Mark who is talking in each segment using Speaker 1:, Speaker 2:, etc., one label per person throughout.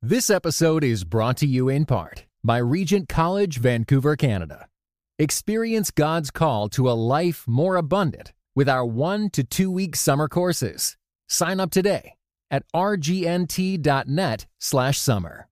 Speaker 1: This episode is brought to you in part by Regent College, Vancouver, Canada. Experience God's call to a life more abundant with our 1 to 2 week summer courses. Sign up today at rgnt.net/summer.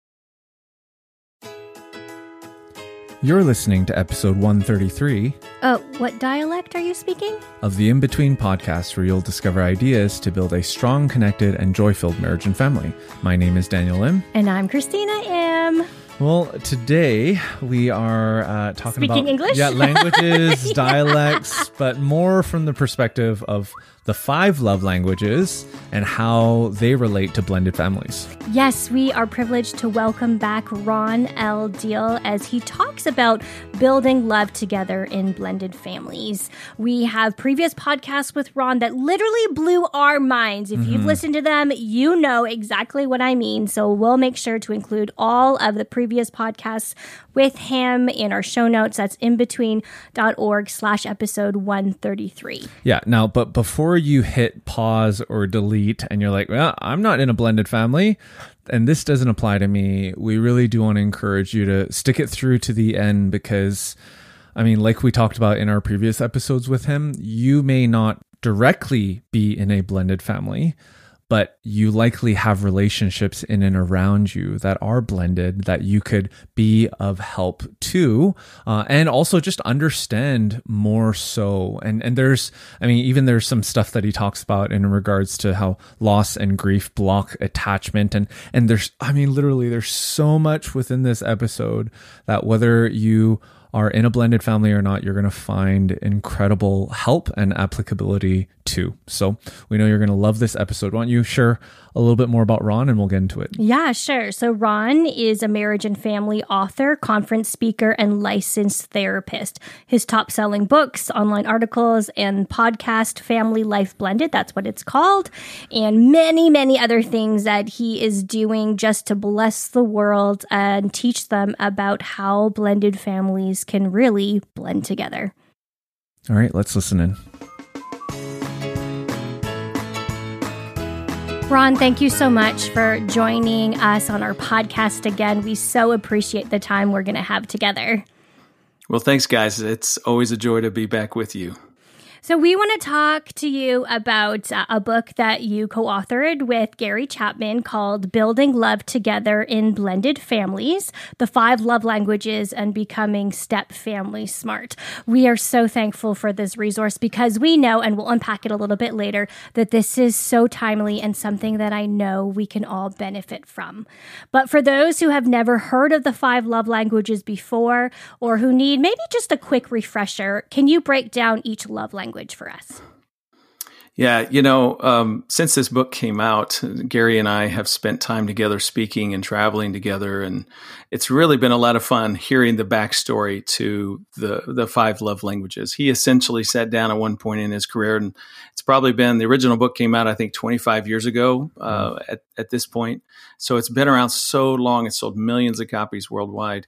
Speaker 2: You're listening to episode 133
Speaker 3: what dialect are you speaking?
Speaker 2: of the In Between podcast, where you'll discover ideas to build a strong, connected, and joy-filled marriage and family. My name is Daniel Lim.
Speaker 3: And I'm Christina M.
Speaker 2: Well, today we are talking
Speaker 3: Speaking
Speaker 2: about
Speaker 3: English?
Speaker 2: languages, dialects, but more from the perspective of the 5 love languages and how they relate to blended families.
Speaker 3: Yes, we are privileged to welcome back Ron L. Deal as he talks about building love together in blended families. We have previous podcasts with Ron that literally blew our minds. If you've listened to them, you know exactly what I mean. So we'll make sure to include all of the previous podcasts with him in our show notes. That's inbetween.org/episode 133.
Speaker 2: Yeah. Now, but before you hit pause or delete and you're like, well, I'm not in a blended family and this doesn't apply to me, we really do want to encourage you to stick it through to the end because, I mean, like we talked about in our previous episodes with him, you may not directly be in a blended family, but you likely have relationships in and around you that are blended that you could be of help to, and also just understand more so. And there's, I mean, even there's some stuff that he talks about in regards to how loss and grief block attachment. And there's, I mean, literally there's so much within this episode that whether you are in a blended family or not, you're going to find incredible help and applicability too. So we know you're going to love this episode. Why don't you share a little bit more about Ron and we'll get into it?
Speaker 3: Yeah, sure. So Ron is a marriage and family author, conference speaker, and licensed therapist. His top-selling books, online articles, and podcast, Family Life Blended, that's what it's called, and many, many other things that he is doing just to bless the world and teach them about how blended families can really blend together.
Speaker 2: All right, let's listen in.
Speaker 3: Ron, thank you so much for joining us on our podcast again. We so appreciate the time we're going to have together.
Speaker 4: Well, thanks, guys. It's always a joy to be back with you.
Speaker 3: So we want to talk to you about a book that you co-authored with Gary Chapman called Building Love Together in Blended Families, the 5 Love Languages and Becoming Step Family Smart. We are so thankful for this resource because we know, and we'll unpack it a little bit later, that this is so timely and something that I know we can all benefit from. But for those who have never heard of the 5 love languages before, or who need maybe just a quick refresher, can you break down each love language for us?
Speaker 4: Yeah, since this book came out, Gary and I have spent time together speaking and traveling together, and it's really been a lot of fun hearing the backstory to the 5 love languages. He essentially sat down at one point in his career, and it's probably been, the original book came out, I think, 25 years ago at this point. So it's been around so long, it's sold millions of copies worldwide.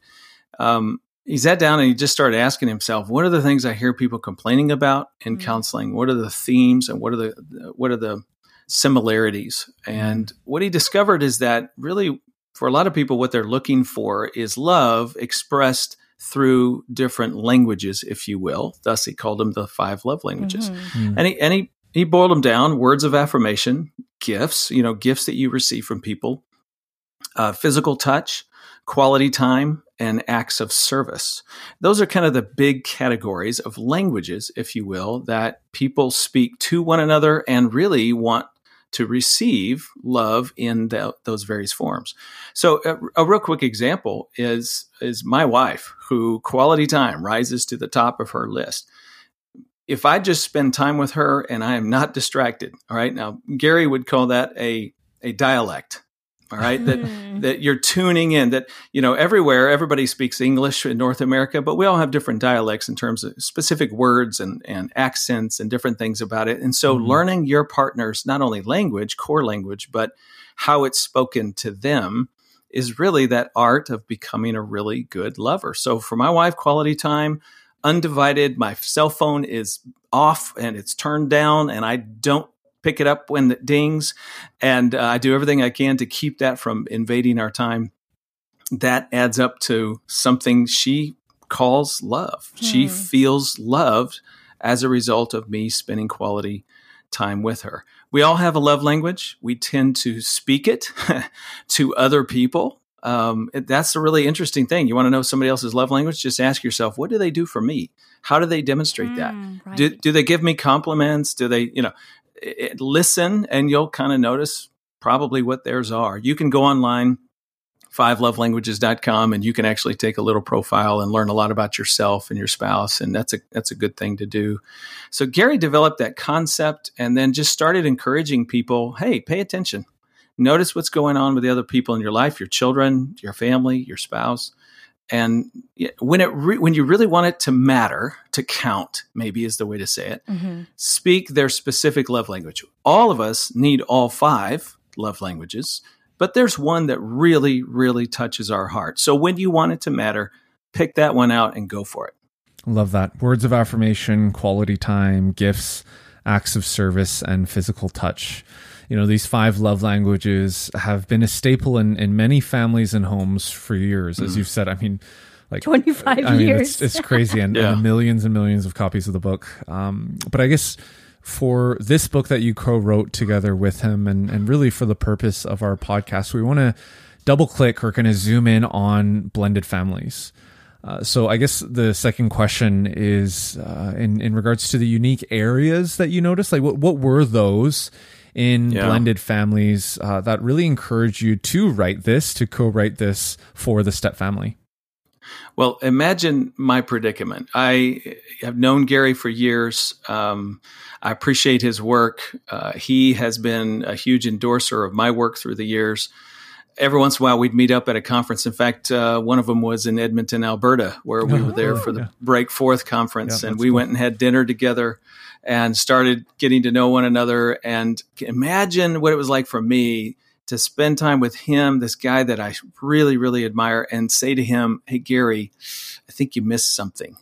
Speaker 4: He sat down and he just started asking himself, what are the things I hear people complaining about in counseling? What are the themes and what are the similarities? And what he discovered is that really for a lot of people, what they're looking for is love expressed through different languages, if you will. Thus, he called them the 5 love languages. And he boiled them down: words of affirmation, gifts, gifts that you receive from people, physical touch, quality time, and acts of service. Those are kind of the big categories of languages, if you will, that people speak to one another and really want to receive love in those various forms. So a real quick example is my wife, who quality time rises to the top of her list. If I just spend time with her and I am not distracted, all right, now Gary would call that a dialect. All right, that you're tuning in, that, everywhere, everybody speaks English in North America, but we all have different dialects in terms of specific words and accents and different things about it. And so learning your partner's not only language, core language, but how it's spoken to them is really that art of becoming a really good lover. So for my wife, quality time, undivided, my cell phone is off and it's turned down and I don't pick it up when it dings. And I do everything I can to keep that from invading our time. That adds up to something she calls love. She feels loved as a result of me spending quality time with her. We all have a love language. We tend to speak it to other people. That's a really interesting thing. You want to know somebody else's love language? Just ask yourself, what do they do for me? How do they demonstrate that? Right. Do they give me compliments? Do they, listen, and you'll kind of notice probably what theirs are. You can go online, 5lovelanguages.com, and you can actually take a little profile and learn a lot about yourself and your spouse. And that's a good thing to do. So Gary developed that concept and then just started encouraging people, hey, pay attention. Notice what's going on with the other people in your life, your children, your family, your spouse. And when you really want it to matter, to count, maybe is the way to say it, speak their specific love language. All of us need all 5 love languages, but there's one that really, really touches our heart. So when you want it to matter, pick that one out and go for it.
Speaker 2: Love that. Words of affirmation, quality time, gifts, acts of service, and physical touch. These 5 love languages have been a staple in many families and homes for years, as you've said. I mean, like
Speaker 3: 25 years.
Speaker 2: It's crazy, and the millions and millions of copies of the book. But I guess for this book that you co-wrote together with him, and really for the purpose of our podcast, we want to double click or kind of zoom in on blended families. So I guess the second question is in regards to the unique areas that you noticed, like what were those in blended families that really encouraged you to co-write this for the Step family?
Speaker 4: Well, imagine my predicament. I have known Gary for years. I appreciate his work. He has been a huge endorser of my work through the years. Every once in a while, we'd meet up at a conference. In fact, one of them was in Edmonton, Alberta, where we were there for the Break Forth conference. And we went and had dinner together and started getting to know one another. And imagine what it was like for me to spend time with him, this guy that I really, really admire, and say to him, hey, Gary, I think you missed something.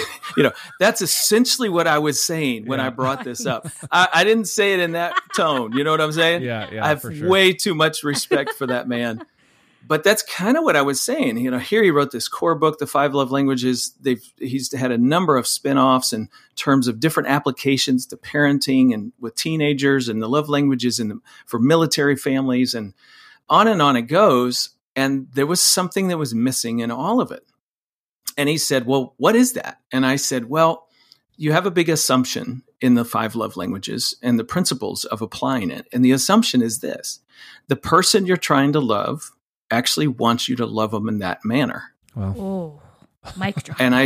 Speaker 4: That's essentially what I was saying when I brought this up. I didn't say it in that tone. You know what I'm saying?
Speaker 2: Yeah,
Speaker 4: I have way too much respect for that man. But that's kind of what I was saying. Here he wrote this core book, The 5 Love Languages. He's had a number of spinoffs in terms of different applications to parenting and with teenagers and the love languages for military families and on it goes. And there was something that was missing in all of it. And he said, well, what is that? And I said, well, you have a big assumption in the 5 love languages and the principles of applying it. And the assumption is this: the person you're trying to love actually wants you to love them in that manner.
Speaker 2: Wow.
Speaker 3: Oh, mic drop.
Speaker 4: And I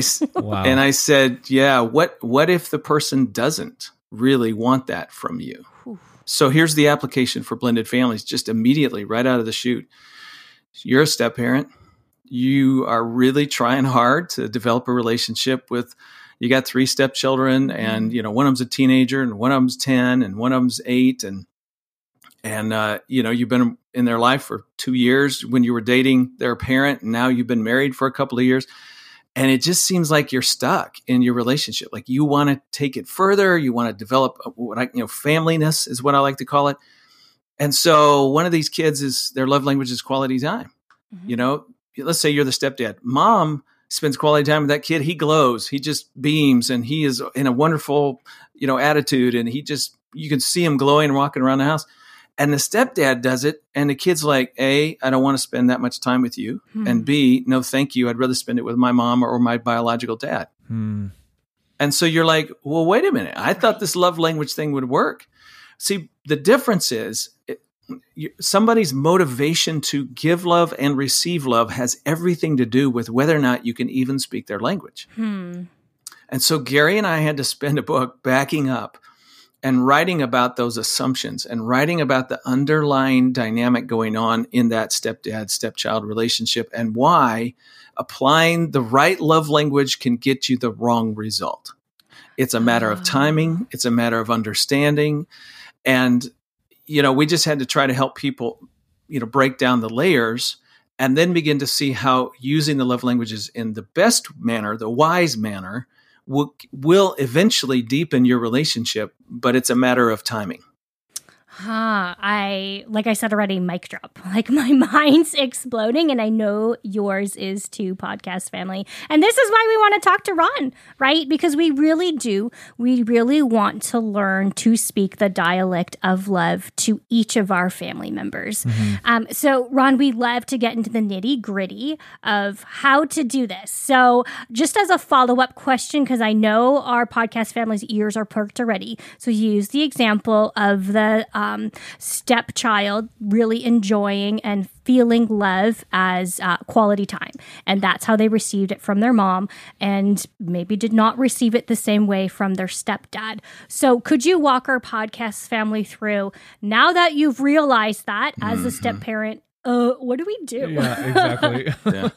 Speaker 4: said, yeah, what if the person doesn't really want that from you? Whew. So here's the application for blended families, just immediately right out of the chute. You're a step parent. You are really trying hard to develop a relationship with, you got 3 stepchildren, and one of them's a teenager and one of them's 10 and one of them's 8. And you've been in their life for 2 years when you were dating their parent, and now you've been married for a couple of years. And it just seems like you're stuck in your relationship. Like you want to take it further. You want to develop familyness is what I like to call it. And so one of these kids their love language is quality time. Mm-hmm. Let's say you're the stepdad. Mom spends quality time with that kid. He glows. He just beams, and he is in a wonderful, attitude. And you can see him glowing and walking around the house. And the stepdad does it, and the kid's like, A, I don't want to spend that much time with you. And B, no, thank you. I'd rather spend it with my mom or my biological dad. And so you're like, well, wait a minute. I thought this love language thing would work. See, the difference is somebody's motivation to give love and receive love has everything to do with whether or not you can even speak their language. And so Gary and I had to spend a book backing up and writing about those assumptions and writing about the underlying dynamic going on in that stepdad-stepchild relationship and why applying the right love language can get you the wrong result. It's a matter of timing. It's a matter of understanding. And, we just had to try to help people, break down the layers and then begin to see how using the love languages in the best manner, the wise manner, will eventually deepen your relationship, but it's a matter of timing.
Speaker 3: Like I said already, mic drop. Like my mind's exploding, and I know yours is too, podcast family. And this is why we want to talk to Ron, right? Because we really do. We really want to learn to speak the dialect of love to each of our family members. So Ron, we love to get into the nitty gritty of how to do this. So just as a follow-up question, because I know our podcast family's ears are perked already. So use the example of the stepchild really enjoying and feeling love as quality time. And that's how they received it from their mom, and maybe did not receive it the same way from their stepdad. So could you walk our podcast family through, now that you've realized that as a step parent, what do we do?
Speaker 2: Yeah, exactly.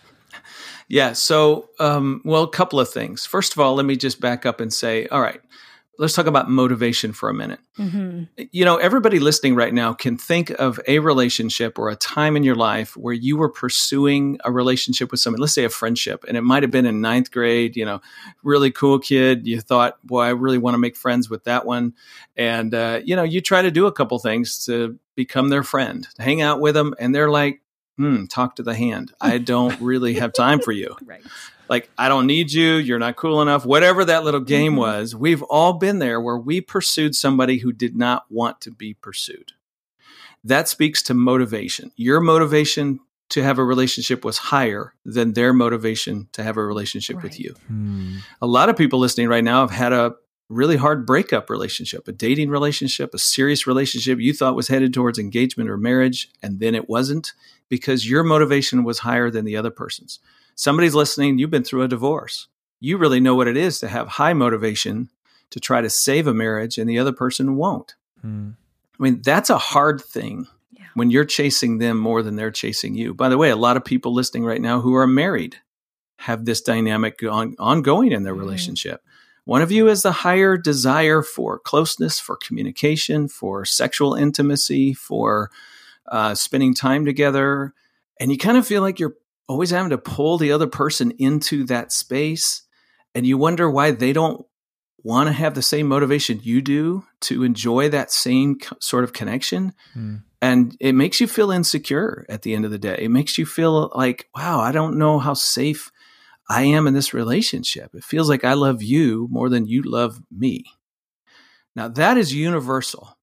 Speaker 4: Yeah. So, well, a couple of things. First of all, let me just back up and say, all right, let's talk about motivation for a minute. You know, everybody listening right now can think of a relationship or a time in your life where you were pursuing a relationship with someone, let's say a friendship, and it might have been in 9th grade, you know, really cool kid. You thought, boy, I really want to make friends with that one. And, you know, you try to do a couple things to become their friend, hang out with them. And they're like, talk to the hand. I don't really have time for you.
Speaker 3: Right.
Speaker 4: Like, I don't need you. You're not cool enough. Whatever that little game was, we've all been there where we pursued somebody who did not want to be pursued. That speaks to motivation. Your motivation to have a relationship was higher than their motivation to have a relationship with you. A lot of people listening right now have had a really hard breakup relationship, a dating relationship, a serious relationship you thought was headed towards engagement or marriage, and then it wasn't because your motivation was higher than the other person's. Somebody's listening, you've been through a divorce. You really know what it is to have high motivation to try to save a marriage and the other person won't. I mean, that's a hard thing when you're chasing them more than they're chasing you. By the way, a lot of people listening right now who are married have this dynamic ongoing in their relationship. One of you has the higher desire for closeness, for communication, for sexual intimacy, for spending time together. And you kind of feel like you're always having to pull the other person into that space. And you wonder why they don't want to have the same motivation you do to enjoy that same sort of connection. And it makes you feel insecure at the end of the day. It makes you feel like, wow, I don't know how safe I am in this relationship. It feels like I love you more than you love me. Now, that is universal.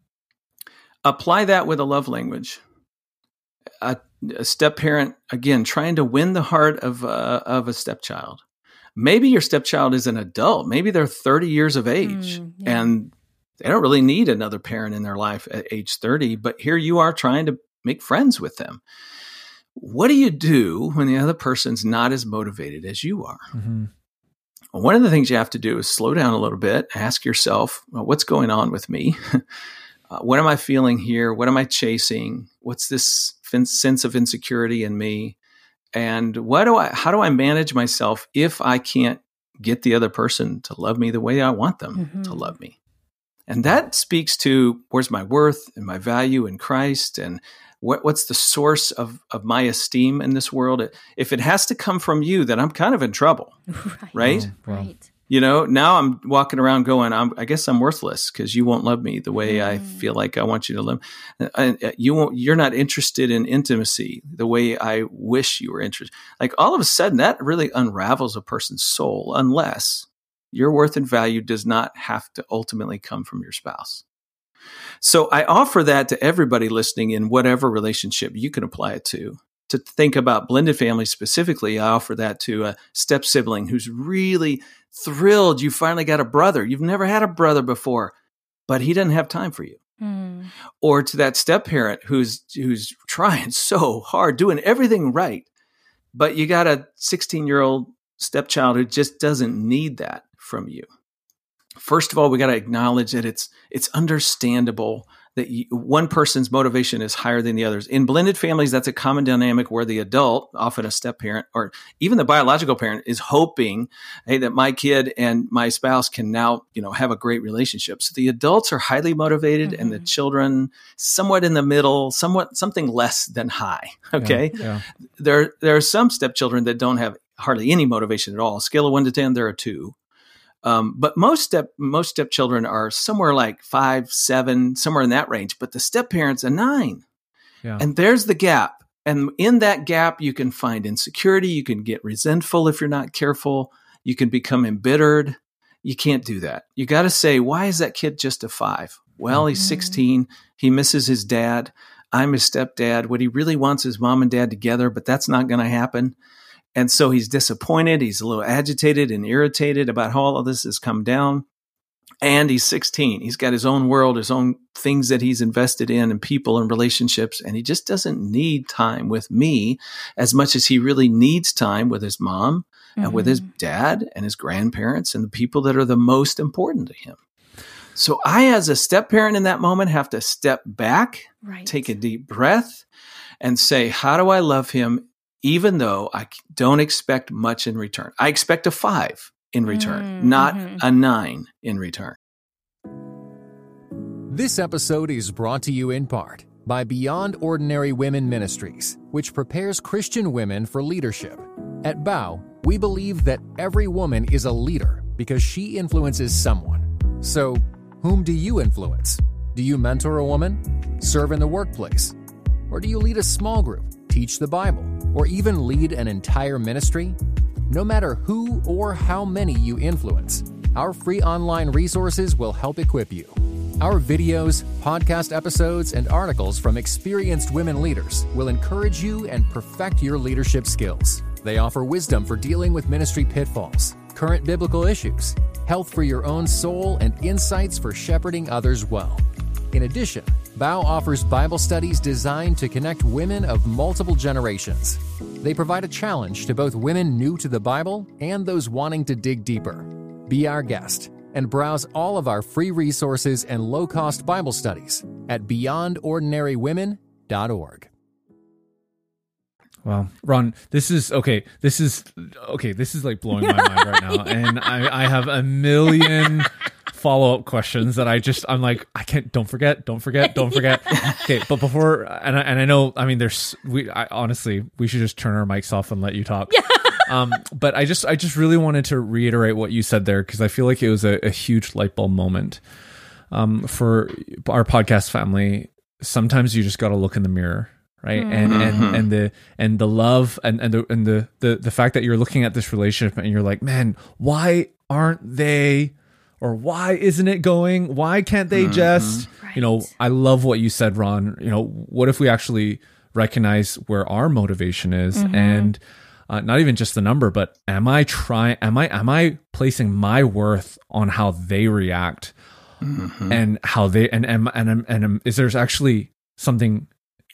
Speaker 4: Apply that with a love language. A step parent, again, trying to win the heart of a stepchild. Maybe your stepchild is an adult. Maybe they're 30 years of age and they don't really need another parent in their life at age 30. But here you are trying to make friends with them. What do you do when the other person's not as motivated as you are? Well, one of the things you have to do is slow down a little bit. Ask yourself, well, what's going on with me? What am I feeling here? What am I chasing? What's this sense of insecurity in me? And how do I manage myself if I can't get the other person to love me the way I want them to love me? And that speaks to where's my worth and my value in Christ, and what's the source of my esteem in this world? If it has to come from you, then I'm kind of in trouble, right?
Speaker 3: Right.
Speaker 4: You know, now I'm walking around going, I guess I'm worthless because you won't love me the way I feel like I want you to love. You're not interested in intimacy the way I wish you were interested. Like all of a sudden that really unravels a person's soul unless your worth and value does not have to ultimately come from your spouse. So I offer that to everybody listening in whatever relationship you can apply it to. To think about blended families specifically, I offer that to a step sibling who's really thrilled you finally got a brother. You've never had a brother before, but he doesn't have time for you. Or to that step parent who's trying so hard, doing everything right, but you got a 16-year-old stepchild who just doesn't need that from you. First of all, we got to acknowledge that it's understandable that one person's motivation is higher than the others. In blended families, that's a common dynamic where the adult, often a step parent, or even the biological parent, is hoping, hey, that my kid and my spouse can now, have a great relationship. So the adults are highly motivated and the children somewhat in the middle, something less than high. Okay.
Speaker 2: Yeah.
Speaker 4: There are some stepchildren that don't have hardly any motivation at all. Scale of 1 to 10, there are 2. But most stepchildren are somewhere like 5, 7, somewhere in that range. But the step parent's a 9.
Speaker 2: Yeah.
Speaker 4: And there's the gap. And in that gap, you can find insecurity. You can get resentful if you're not careful. You can become embittered. You can't do that. You got to say, why is that kid just a 5? Well, he's 16. He misses his dad. I'm his stepdad. What he really wants is mom and dad together, but that's not going to happen. And so he's disappointed. He's a little agitated and irritated about how all of this has come down. And he's 16. He's got his own world, his own things that he's invested in and people and relationships. And he just doesn't need time with me as much as he really needs time with his mom and with his dad and his grandparents and the people that are the most important to him. So I, as a step parent in that moment, have to step back, take a deep breath, and say, how do I love him even though I don't expect much in return? I expect a 5 in return, not a 9 in return.
Speaker 1: This episode is brought to you in part by Beyond Ordinary Women Ministries, which prepares Christian women for leadership. At BOW, we believe that every woman is a leader because she influences someone. So, whom do you influence? Do you mentor a woman? Serve in the workplace? Or do you lead a small group, teach the Bible, or even lead an entire ministry? No matter who or how many you influence, our free online resources will help equip you. Our videos, podcast episodes, and articles from experienced women leaders will encourage you and perfect your leadership skills. They offer wisdom for dealing with ministry pitfalls, current biblical issues, health for your own soul, and insights for shepherding others well. In addition, BOW offers Bible studies designed to connect women of multiple generations. They provide a challenge to both women new to the Bible and those wanting to dig deeper. Be our guest and browse all of our free resources and low-cost Bible studies at beyondordinarywomen.org.
Speaker 2: Wow, Ron, this is like blowing my mind right now, and I have a million follow-up questions that I'm like, I can't. Don't forget. Okay, but before, and I know, I mean, honestly, we should just turn our mics off and let you talk. Yeah. But I just really wanted to reiterate what you said there, because I feel like it was a huge light bulb moment for our podcast family. Sometimes you just got to look in the mirror. Right. And the love and the fact that you're looking at this relationship and you're like, man, why aren't they, or why isn't it going? Why can't they just, I love what you said, Ron. What if we actually recognize where our motivation is and not even just the number, but am I placing my worth on how they react and how they, and is there's actually something.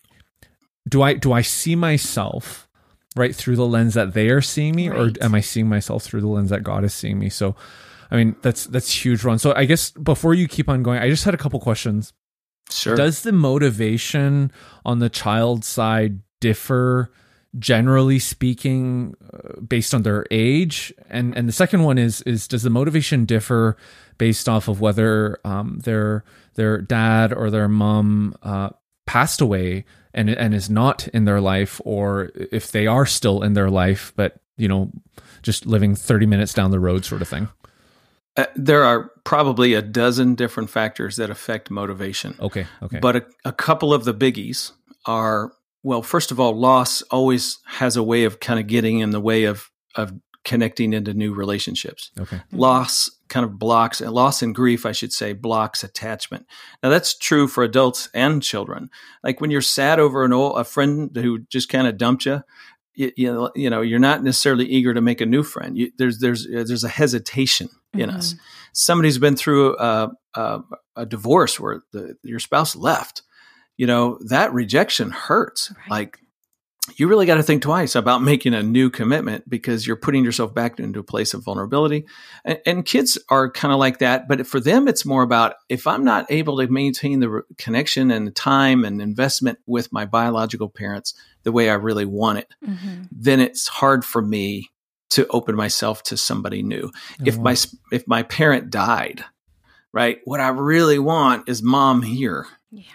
Speaker 2: Do I see myself right through the lens that they are seeing me, or am I seeing myself through the lens that God is seeing me? So, I mean, that's huge, Ron. So I guess before you keep on going, I just had a couple questions.
Speaker 4: Sure. Does
Speaker 2: the motivation on the child side differ, generally speaking, based on their age? And the second one is does the motivation differ based off of whether their dad or their mom passed away and is not in their life, or if they are still in their life, but, just living 30 minutes down the road sort of thing?
Speaker 4: There are probably a dozen different factors that affect motivation.
Speaker 2: Okay.
Speaker 4: But a couple of the biggies are, well, first of all, loss always has a way of kind of getting in the way of connecting into new relationships.
Speaker 2: Okay.
Speaker 4: Loss kind of blocks, loss and grief, I should say, blocks attachment. Now that's true for adults and children. Like when you're sad over a friend who just kind of dumped you, you're not necessarily eager to make a new friend. There's a hesitation in us. Somebody who's been through a divorce where your spouse left, that rejection hurts. Right. Like, you really got to think twice about making a new commitment, because you're putting yourself back into a place of vulnerability. And kids are kind of like that. But for them, it's more about, if I'm not able to maintain the connection and the time and investment with my biological parents the way I really want it, then it's hard for me to open myself to somebody new. If my parent died, right, what I really want is mom here.
Speaker 2: Yeah.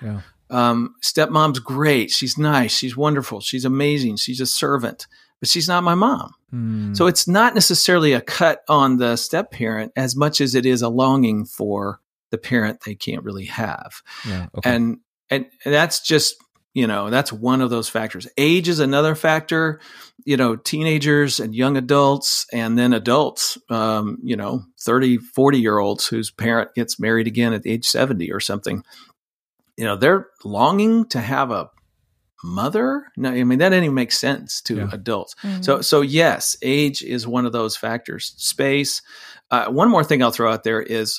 Speaker 4: Stepmom's great. She's nice. She's wonderful. She's amazing. She's a servant, but she's not my mom. So it's not necessarily a cut on the step parent as much as it is a longing for the parent they can't really have.
Speaker 2: Yeah, okay.
Speaker 4: And that's just, that's one of those factors. Age is another factor, teenagers and young adults, and then adults, 30, 40-year-olds whose parent gets married again at age 70 or something. They're longing to have a mother. No, I mean, that didn't even make sense to adults. Mm-hmm. So yes, age is one of those factors. Space. One more thing I'll throw out there is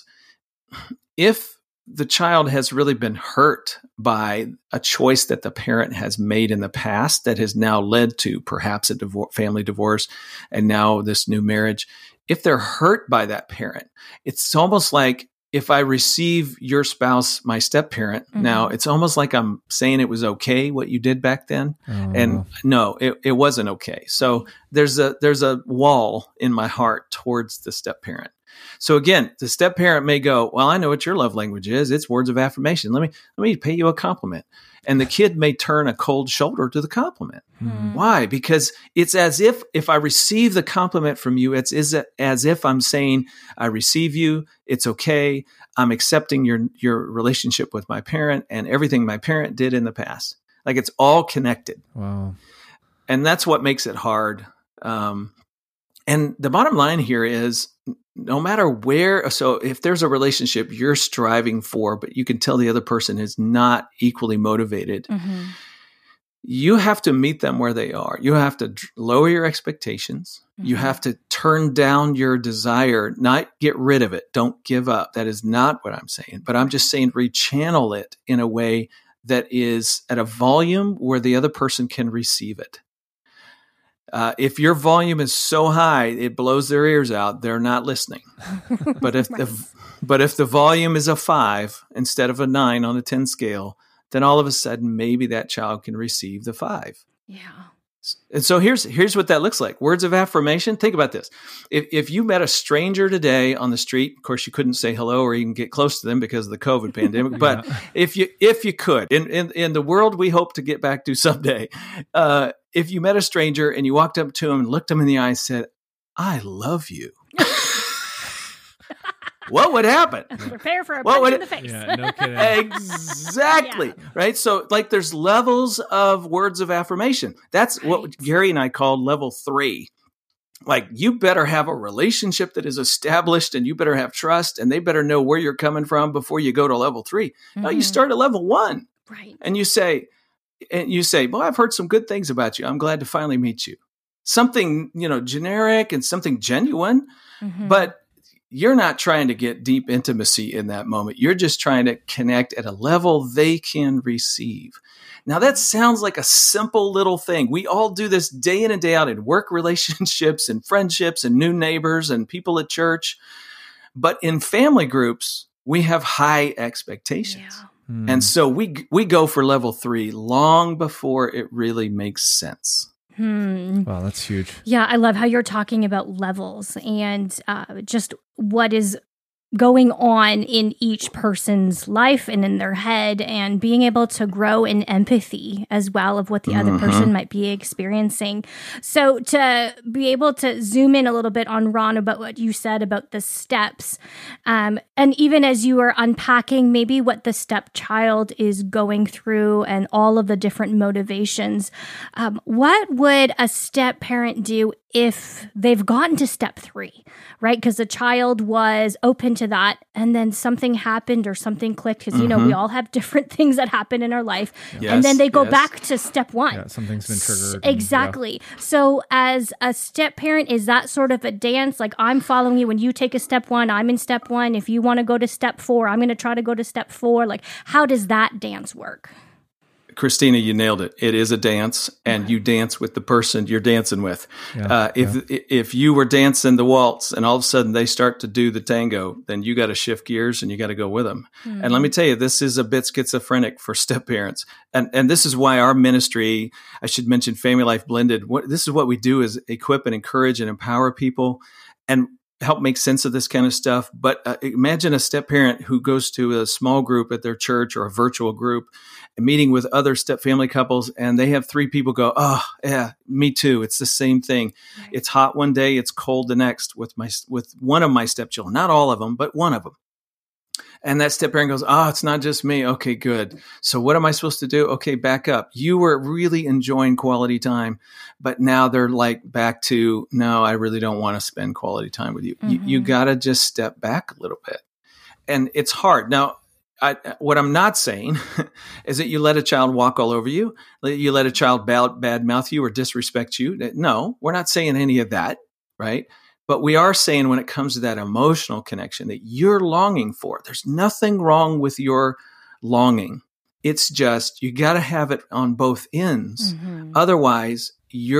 Speaker 4: if the child has really been hurt by a choice that the parent has made in the past that has now led to perhaps a family divorce and now this new marriage, if they're hurt by that parent, it's almost like if I receive your spouse, my step parent, now it's almost like I'm saying it was okay what you did back then. And no, it wasn't okay. So there's a wall in my heart towards the step parent. So again, the step parent may go, well, I know what your love language is. It's words of affirmation. Let me pay you a compliment. And the kid may turn a cold shoulder to the compliment. Why? Because it's as if I receive the compliment from you, it's as if I'm saying, I receive you. It's okay. I'm accepting your relationship with my parent and everything my parent did in the past. Like it's all connected.
Speaker 2: Wow.
Speaker 4: And that's what makes it hard. And the bottom line here is no matter where, so if there's a relationship you're striving for, but you can tell the other person is not equally motivated, you have to meet them where they are. You have to lower your expectations. You have to turn down your desire, not get rid of it. Don't give up. That is not what I'm saying, but I'm just saying rechannel it in a way that is at a volume where the other person can receive it. If your volume is so high, it blows their ears out, they're not listening. But if the volume is a 5 instead of a 9 on a 10 scale, then all of a sudden, maybe that child can receive the 5.
Speaker 3: Yeah.
Speaker 4: And so here's what that looks like. Words of affirmation. Think about this. If you met a stranger today on the street, of course you couldn't say hello or even get close to them because of the COVID pandemic. But if you could, in the world we hope to get back to someday, if you met a stranger and you walked up to him and looked him in the eye and said, "I love you," what would happen?
Speaker 3: Prepare for a punch in the face.
Speaker 2: Yeah, no kidding.
Speaker 4: Exactly. Yeah. Right. So like there's levels of words of affirmation. That's what Gary and I called level 3. Like you better have a relationship that is established and you better have trust and they better know where you're coming from before you go to level 3. No, you start at level 1.
Speaker 3: Right.
Speaker 4: And you say, well, I've heard some good things about you. I'm glad to finally meet you. Something, generic and something genuine, but you're not trying to get deep intimacy in that moment. You're just trying to connect at a level they can receive. Now, that sounds like a simple little thing. We all do this day in and day out in work relationships and friendships and new neighbors and people at church. But in family groups, we have high expectations. Yeah. And so we go for level 3 long before it really makes sense.
Speaker 2: Wow, that's huge.
Speaker 3: Yeah, I love how you're talking about levels and just what is going on in each person's life and in their head and being able to grow in empathy as well of what the other person might be experiencing. So to be able to zoom in a little bit on Ron about what you said about the steps, and even as you were unpacking maybe what the stepchild is going through and all of the different motivations, what would a step parent do if they've gotten to step 3, right? Because the child was open to that and then something happened or something clicked because, we all have different things that happen in our life. Yes, and then they go back to step 1.
Speaker 2: Yeah, something's been triggered.
Speaker 3: Exactly. So as a step parent, is that sort of a dance? Like I'm following you when you take a step 1, I'm in step 1. If you want to go to step 4, I'm going to try to go to step 4. Like how does that dance work?
Speaker 4: Christina, you nailed it. It is a dance, and you dance with the person you're dancing with. Yeah, if you were dancing the waltz and all of a sudden they start to do the tango, then you got to shift gears and you got to go with them. And let me tell you, this is a bit schizophrenic for step parents. And this is why our ministry, I should mention Family Life Blended, this is what we do is equip and encourage and empower people. And help make sense of this kind of stuff. But imagine a step parent who goes to a small group at their church or a virtual group and meeting with other step family couples, and they have 3 people go, oh yeah, me too. It's the same thing. Right. It's hot one day, it's cold the next with one of my stepchildren, not all of them, but one of them. And that step parent goes, oh, it's not just me. Okay, good. So what am I supposed to do? Okay, back up. You were really enjoying quality time, but now they're like back to, no, I really don't want to spend quality time with you. Mm-hmm. You got to just step back a little bit. And it's hard. Now, what I'm not saying is that you let a child walk all over you, you let a child bad mouth you or disrespect you. No, we're not saying any of that, right? But we are saying when it comes to that emotional connection that you're longing for, there's nothing wrong with your longing. It's just you got to have it on both ends. Mm-hmm. Otherwise,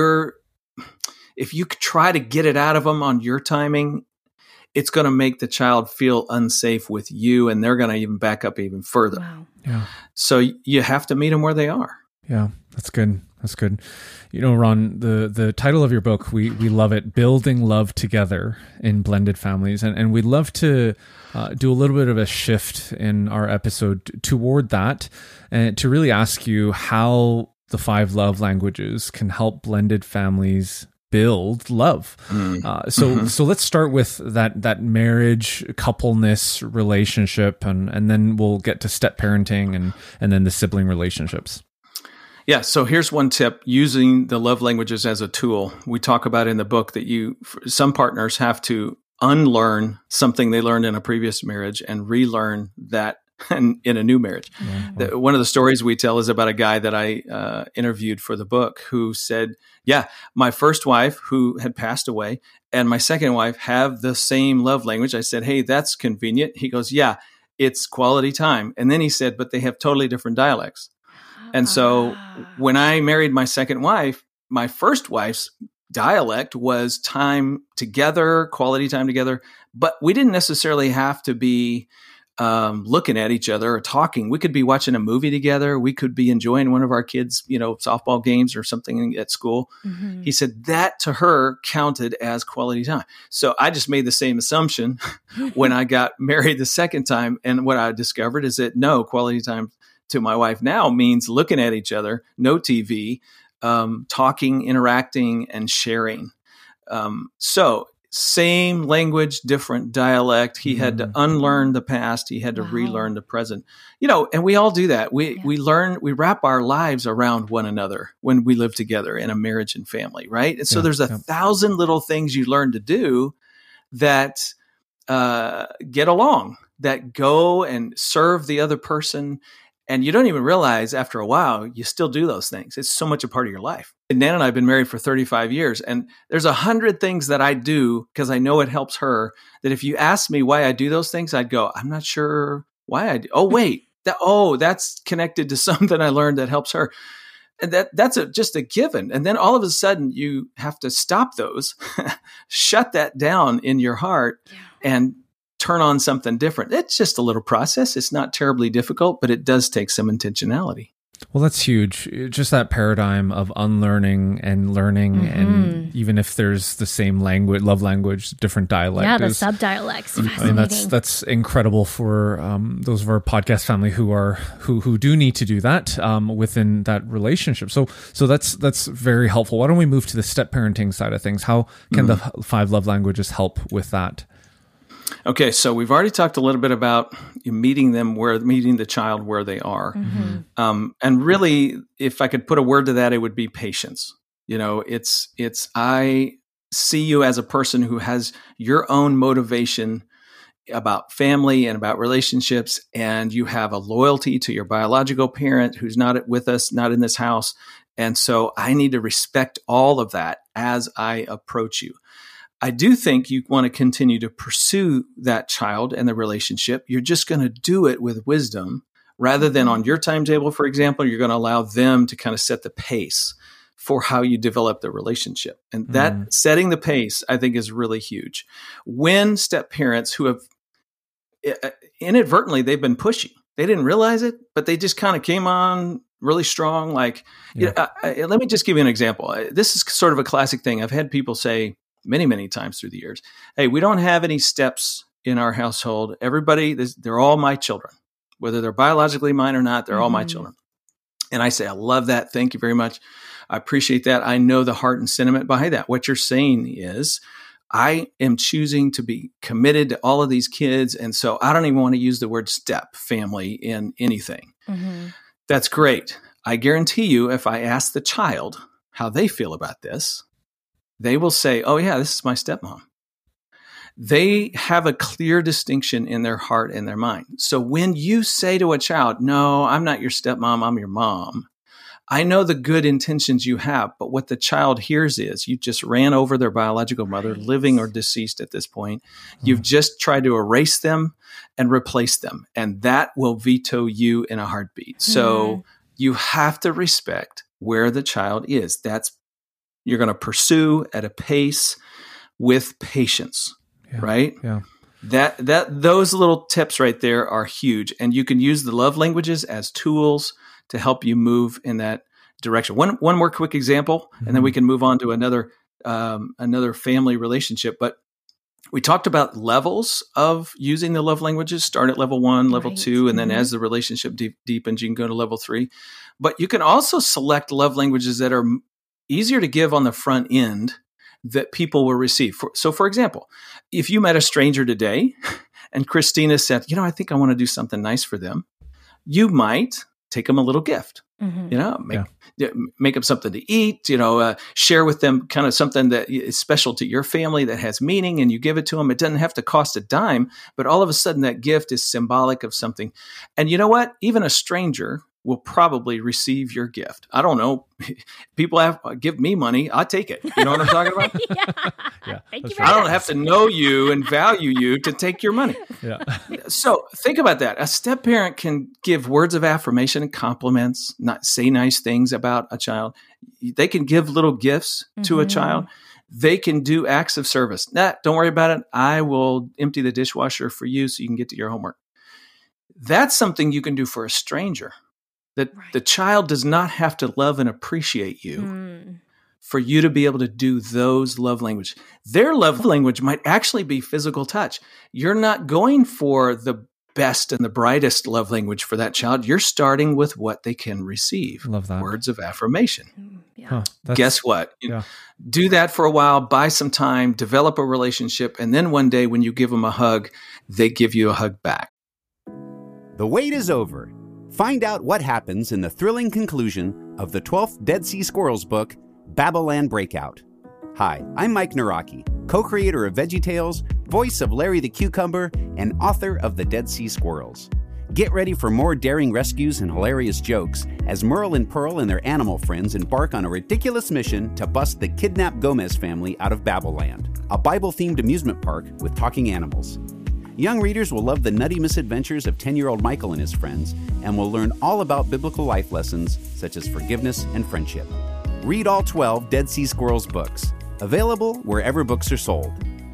Speaker 4: if you try to get it out of them on your timing, it's going to make the child feel unsafe with you, and they're going to even back up even further. Wow. Yeah. So you have to meet them where they are.
Speaker 2: Yeah, that's good. That's good. You know, Ron, the title of your book, we love it, Building Love Together in Blended Families. And we'd love to do a little bit of a shift in our episode toward that and to really ask you how the 5 love languages can help blended families build love. So let's start with that marriage, coupleness relationship, and then we'll get to step parenting and then the sibling relationships.
Speaker 4: Yeah. So here's one tip, using the love languages as a tool. We talk about in the book that some partners have to unlearn something they learned in a previous marriage and relearn that in a new marriage. Mm-hmm. One of the stories we tell is about a guy that I interviewed for the book who said, yeah, my first wife who had passed away and my second wife have the same love language. I said, hey, that's convenient. He goes, yeah, it's quality time. And then he said, but they have totally different dialects. And so when I married my second wife, my first wife's dialect was time together, quality time together, but we didn't necessarily have to be looking at each other or talking. We could be watching a movie together. We could be enjoying one of our kids', softball games or something at school. Mm-hmm. He said that to her counted as quality time. So I just made the same assumption when I got married the second time. And what I discovered is that no, quality time to my wife now means looking at each other, no TV, talking, interacting, and sharing. So same language, different dialect. He had to unlearn the past. He had to relearn the present. And we all do that. We wrap our lives around one another when we live together in a marriage and family, right? And so there's 1,000 little things you learn to do that get along, that go and serve the other person. And you don't even realize after a while, you still do those things. It's so much a part of your life. And Nan and I have been married for 35 years. And there's 100 things that I do because I know it helps her, that if you ask me why I do those things, I'd go, I'm not sure why I do. Oh, wait, that's connected to something I learned that helps her. And that's just a given. And then all of a sudden you have to stop those, shut that down in your heart and turn on something different. It's just a little process. It's not terribly difficult, but it does take some intentionality.
Speaker 2: Well, that's huge. Just that paradigm of unlearning and learning, and even if there's the same language, love language, different dialect.
Speaker 3: Yeah, the subdialects.
Speaker 2: I mean, that's incredible for those of our podcast family who do need to do that within that relationship. So that's very helpful. Why don't we move to the step parenting side of things? How can the 5 love languages help with that?
Speaker 4: Okay, so we've already talked a little bit about meeting the child where they are. Mm-hmm. And really, if I could put a word to that, it would be patience. I see you as a person who has your own motivation about family and about relationships, and you have a loyalty to your biological parent who's not with us, not in this house. And so I need to respect all of that as I approach you. I do think you want to continue to pursue that child and the relationship. You're just going to do it with wisdom rather than on your timetable, for example. You're going to allow them to kind of set the pace for how you develop the relationship. And that setting the pace, I think, is really huge. When step parents who have inadvertently, they've been pushy, they didn't realize it, but they just kind of came on really strong. Let me just give you an example. This is sort of a classic thing. I've had people say, many, many times through the years. Hey, we don't have any steps in our household. Everybody, they're all my children. Whether they're biologically mine or not, they're all my children. And I say, I love that. Thank you very much. I appreciate that. I know the heart and sentiment behind that. What you're saying is, I am choosing to be committed to all of these kids. And so I don't even want to use the word step family in anything. That's great. I guarantee you, if I ask the child how they feel about this, they will say, oh yeah, this is my stepmom. They have a clear distinction in their heart and their mind. So when you say to a child, no, I'm not your stepmom, I'm your mom, I know the good intentions you have, but what the child hears is you just ran over their biological mother, living or deceased at this point. You've just tried to erase them and replace them, and that will veto you in a heartbeat. So you have to respect where the child is. You're going to pursue at a pace with patience.
Speaker 2: Yeah.
Speaker 4: Right?
Speaker 2: Yeah.
Speaker 4: Those little tips right there are huge. And you can use the love languages as tools to help you move in that direction. One more quick example, and then we can move on to another family relationship. But we talked about levels of using the love languages. Start at level 1, level 2, and then as the relationship deepens, you can go to level 3. But you can also select love languages that are easier to give on the front end that people will receive. So for example, if you met a stranger today and Christina said, I think I want to do something nice for them, you might take them a little gift, make them something to eat, share with them kind of something that is special to your family that has meaning, and you give it to them. It doesn't have to cost a dime, but all of a sudden that gift is symbolic of something. And you know what? Even a stranger will probably receive your gift. I don't know. People give me money. I take it. You know what I'm talking about?
Speaker 3: Yeah. Thank you
Speaker 4: I don't have to know you and value you to take your money.
Speaker 2: Yeah.
Speaker 4: So think about that. A step parent can give words of affirmation and compliments, not say nice things about a child. They can give little gifts to a child. They can do acts of service. Don't worry about it. I will empty the dishwasher for you so you can get to your homework. That's something you can do for a stranger. That the child does not have to love and appreciate you for you to be able to do those love language. Their love language might actually be physical touch. You're not going for the best and the brightest love language for that child. You're starting with what they can receive.
Speaker 2: Love that.
Speaker 4: Words of affirmation. Guess what? Do that for a while, buy some time, develop a relationship, and then one day when you give them a hug, they give you a hug back.
Speaker 5: The wait is over. Find out what happens in the thrilling conclusion of the 12th Dead Sea Squirrels book, Babylon Breakout. Hi, I'm Mike Naraki, co-creator of VeggieTales, voice of Larry the Cucumber, and author of The Dead Sea Squirrels. Get ready for more daring rescues and hilarious jokes as Merle and Pearl and their animal friends embark on a ridiculous mission to bust the kidnapped Gomez family out of Babylon, a Bible-themed amusement park with talking animals. Young readers will love the nutty misadventures of 10-year-old Michael and his friends, and will learn all about biblical life lessons such as forgiveness and friendship. Read all 12 Dead Sea Squirrels books. Available wherever books are sold.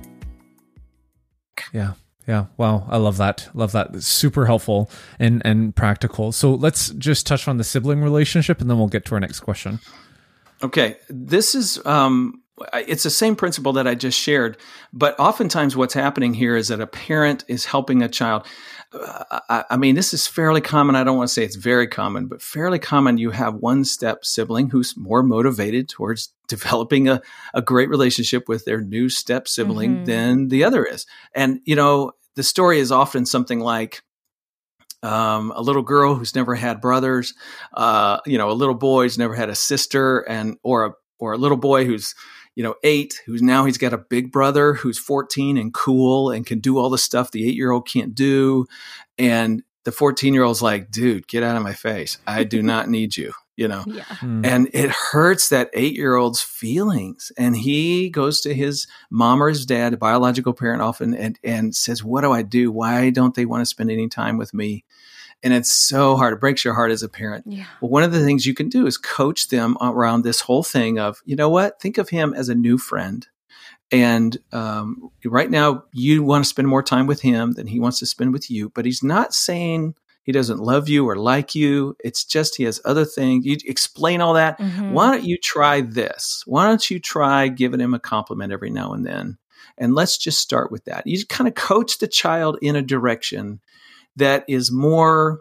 Speaker 2: Yeah. Wow. I love that. It's super helpful and practical. So let's just touch on the sibling relationship, and then we'll get to our next question.
Speaker 4: Okay. This is, it's the same principle that I just shared, but oftentimes what's happening here is that a parent is helping a child. I mean, this is fairly common. I don't want to say it's very common, but fairly common. You have one step sibling who's more motivated towards developing a great relationship with their new step sibling than the other is. And, the story is often something like a little girl who's never had brothers, a little boy who's never had a sister, or a little boy who's 8, he's got a big brother who's 14 and cool and can do all the stuff the 8-year-old can't do. And the 14-year-old's like, dude, get out of my face. I do not need you, And it hurts that 8-year-old's feelings. And he goes to his mom or his dad, a biological parent often, and says, what do I do? Why don't they want to spend any time with me? And it's so hard. It breaks your heart as a parent. Yeah. Well, one of the things you can do is coach them around this whole thing of, you know what? Think of him as a new friend. And right now, you want to spend more time with him than he wants to spend with you. But he's not saying He doesn't love you or like you. It's just he has other things. You explain all that. Why don't you try this? Why don't you try giving him a compliment every now and then? And let's just start with that. You kind of coach the child in a direction that is more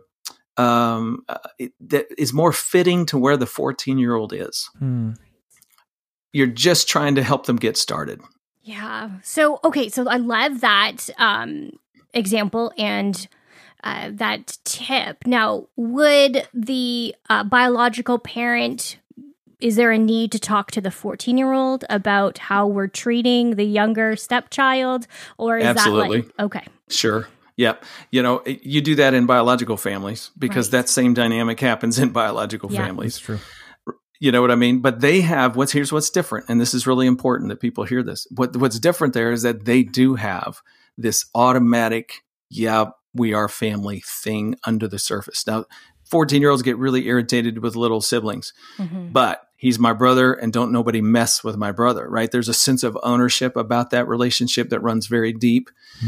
Speaker 4: fitting to where the 14-year-old is. You're just trying to help them get started.
Speaker 3: Yeah. So I love that example and that tip. Now, would the biological parent, is there a need to talk to the 14-year-old about how we're treating the younger stepchild? Or is
Speaker 4: Absolutely.
Speaker 3: that like, okay.
Speaker 4: Sure. Yep. You do that in biological families because that same dynamic happens in biological families.
Speaker 2: That's true.
Speaker 4: You know what I mean? But they have here's what's different. And this is really important that people hear this. What's different there is that they do have this automatic, we are family thing under the surface. Now, 14-year-olds get really irritated with little siblings, but he's my brother and don't nobody mess with my brother, right? There's a sense of ownership about that relationship that runs very deep.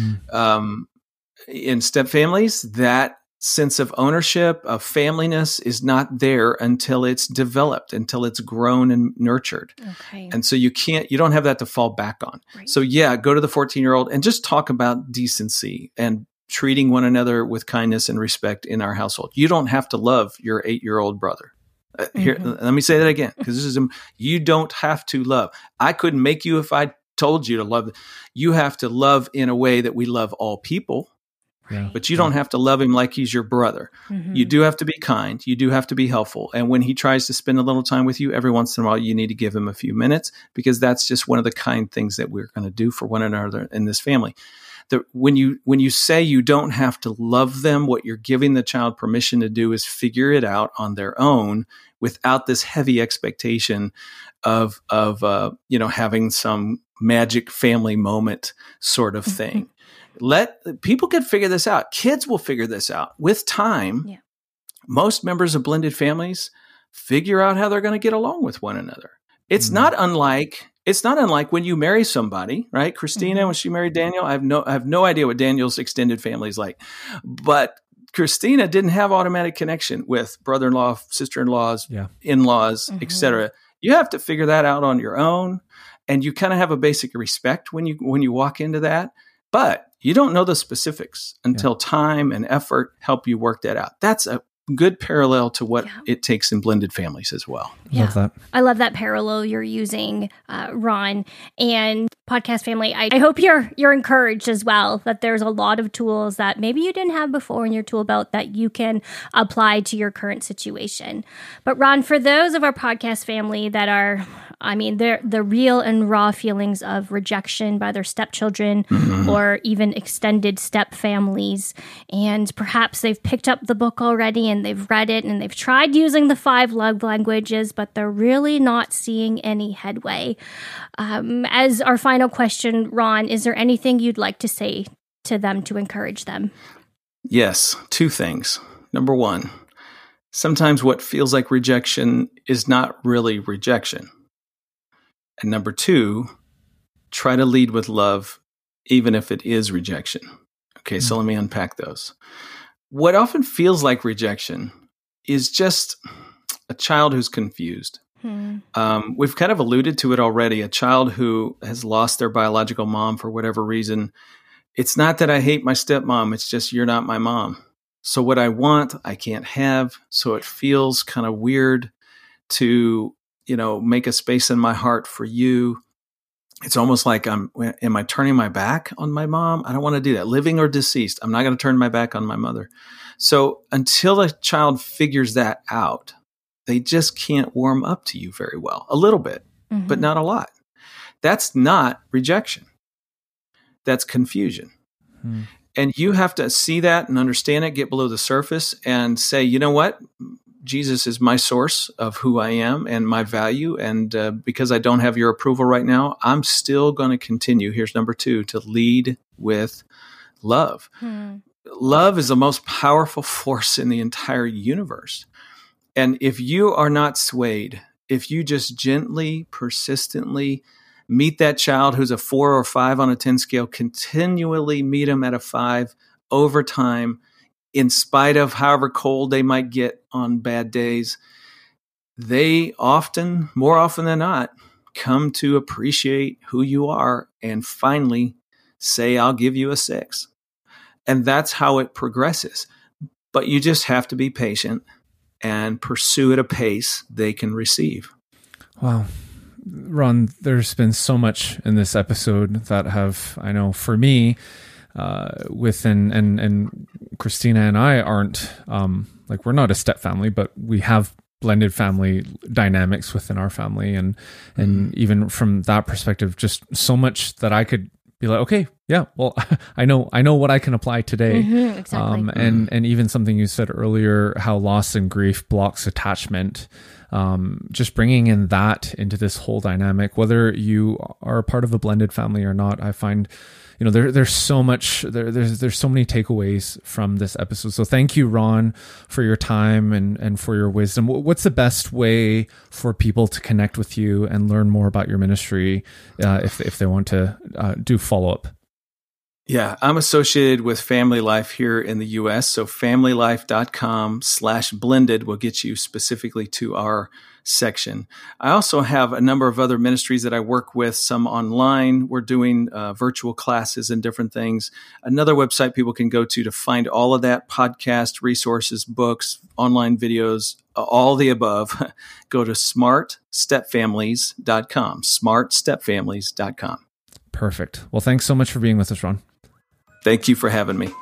Speaker 4: In step families, that sense of ownership, of familyness is not there until it's developed, until it's grown and nurtured.
Speaker 3: Okay.
Speaker 4: And so you don't have that to fall back on. Right. So go to the 14-year-old and just talk about decency and treating one another with kindness and respect in our household. You don't have to love your 8-year-old brother. Here, let me say that again, because you don't have to love. I couldn't make you if I told you to love. You have to love in a way that we love all people.
Speaker 2: Yeah.
Speaker 4: But you don't have to love him like he's your brother. You do have to be kind. You do have to be helpful. And when he tries to spend a little time with you, every once in a while, you need to give him a few minutes because that's just one of the kind things that we're going to do for one another in this family. When you say you don't have to love them, what you're giving the child permission to do is figure it out on their own without this heavy expectation of having some magic family moment sort of thing. People can figure this out. Kids will figure this out with time. Yeah. Most members of blended families figure out how they're going to get along with one another. It's not unlike when you marry somebody, right? Christina, when she married Daniel, I have no idea what Daniel's extended family is like, but Christina didn't have automatic connection with brother-in-law, sister-in-laws, in-laws, etc. You have to figure that out on your own, and you kind of have a basic respect when you walk into that. But you don't know the specifics until time and effort help you work that out. That's a good parallel to what it takes in blended families as well.
Speaker 2: Love that.
Speaker 3: I love that parallel you're using, Ron. And podcast family, I hope you're encouraged as well that there's a lot of tools that maybe you didn't have before in your tool belt that you can apply to your current situation. But Ron, for those of our podcast family that are, they're the real and raw feelings of rejection by their stepchildren or even extended step families, and perhaps they've picked up the book already and they've read it and they've tried using the 5 love languages, but they're really not seeing any headway. As our final question, Ron, is there anything you'd like to say to them to encourage them?
Speaker 4: Yes, 2 things. Number 1, sometimes what feels like rejection is not really rejection. And number 2, try to lead with love, even if it is rejection. Okay, so let me unpack those. What often feels like rejection is just a child who's confused. We've kind of alluded to it already. A child who has lost their biological mom for whatever reason. It's not that I hate my stepmom. It's just you're not my mom. So what I want, I can't have. So it feels kind of weird to, make a space in my heart for you. It's almost like am I turning my back on my mom? I don't want to do that. Living or deceased, I'm not going to turn my back on my mother. So until a child figures that out, they just can't warm up to you very well. A little bit, but not a lot. That's not rejection. That's confusion. And you have to see that and understand it, get below the surface and say, you know what? Jesus is my source of who I am and my value. And because I don't have your approval right now, I'm still going to continue. Here's number 2, to lead with love. Love is the most powerful force in the entire universe. And if you are not swayed, if you just gently, persistently meet that child who's a 4 or 5 on a 10 scale, continually meet them at a 5 over time, in spite of however cold they might get on bad days, they often, more often than not, come to appreciate who you are and finally say, I'll give you a 6. And that's how it progresses. But you just have to be patient and pursue at a pace they can receive.
Speaker 2: Wow. Ron, there's been so much in this episode that have, I know for me, and Christina and I aren't, we're not a step family, but we have blended family dynamics within our family. And even from that perspective, just so much that I could be like, okay, yeah, well, I know what I can apply today.
Speaker 3: Exactly.
Speaker 2: And even something you said earlier, how loss and grief blocks attachment. Just bringing in that into this whole dynamic, whether you are a part of a blended family or not, I find, there's so much, there's so many takeaways from this episode. So thank you, Ron, for your time and for your wisdom. What's the best way for people to connect with you and learn more about your ministry, if they want to do follow-up?
Speaker 4: Yeah, I'm associated with Family Life here in the U.S. So familylife.com/blended will get you specifically to our section. I also have a number of other ministries that I work with, some online. We're doing virtual classes and different things. Another website people can go to find all of that, podcast, resources, books, online videos, all the above. Go to smartstepfamilies.com, smartstepfamilies.com.
Speaker 2: Perfect. Well, thanks so much for being with us, Ron.
Speaker 4: Thank you for having me.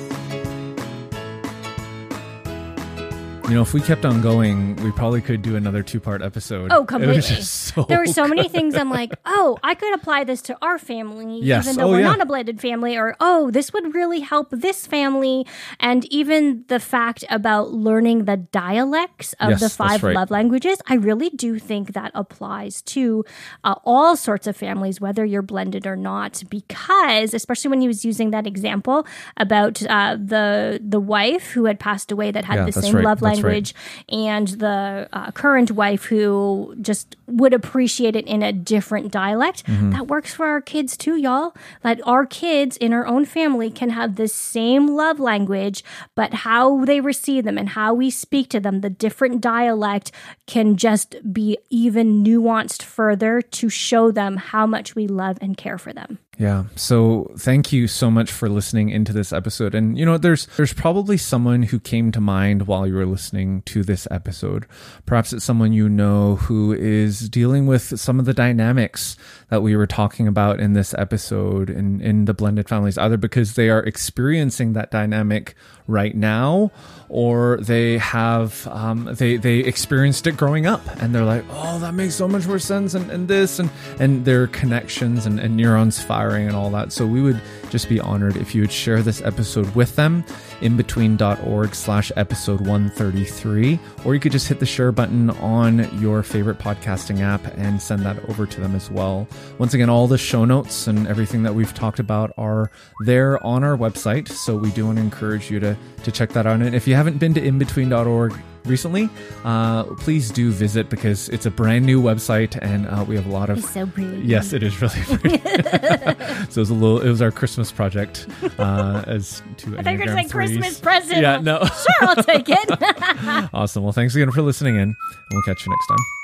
Speaker 2: If we kept on going, we probably could do another 2-part episode.
Speaker 3: Oh, completely.
Speaker 2: It was just
Speaker 3: there were so many things I'm like, I could apply this to our family,
Speaker 2: yes.
Speaker 3: even though we're not a blended family, or, this would really help this family. And even the fact about learning the dialects of the 5 love languages, I really do think that applies to all sorts of families, whether you're blended or not, because especially when he was using that example about the wife who had passed away that had the same love language. And the current wife who just would appreciate it in a different dialect. That works for our kids too, y'all. That our kids in our own family can have the same love language, but how they receive them and how we speak to them, the different dialect can just be even nuanced further to show them how much we love and care for them.
Speaker 2: Yeah. So thank you so much for listening into this episode. And, there's probably someone who came to mind while you were listening to this episode. Perhaps it's someone who is dealing with some of the dynamics that we were talking about in this episode in the blended families, either because they are experiencing that dynamic right now, or they have they experienced it growing up and they're like, oh, that makes so much more sense, and this and their connections and neurons firing and all that. So we would just be honored if you would share this episode with them, inbetween.org/episode 133, or you could just hit the share button on your favorite podcasting app and send that over to them as well. Once again, all the show notes and everything that we've talked about are there on our website, so we do want to encourage you to check that out. And if you haven't been to inbetween.org recently, please do visit, because it's a brand new website and we have a lot of...
Speaker 3: It's so pretty.
Speaker 2: Yes, it is really pretty. So it was our Christmas project as to
Speaker 3: I thought you were going to say
Speaker 2: 3s.
Speaker 3: Christmas present.
Speaker 2: Yeah, no.
Speaker 3: Sure, I'll take it.
Speaker 2: Awesome. Well, thanks again for listening in, and we'll catch you next time.